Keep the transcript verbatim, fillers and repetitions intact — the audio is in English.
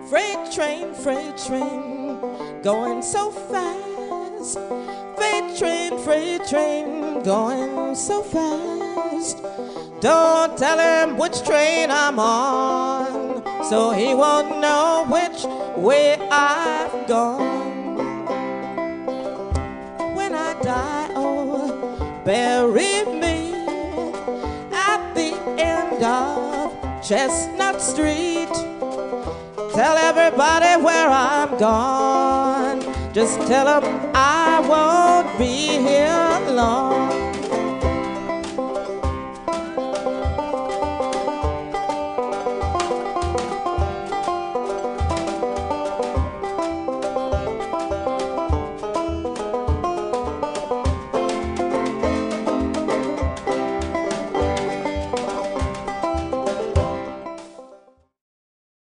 Freight train, freight train, going so fast. Freight train, freight train, going so fast. Don't tell him which train I'm on, so he won't know which way I've gone. When I die, oh, bury me at the end of Chestnut Street. Tell everybody where I'm gone. Just tell them I won't be here long.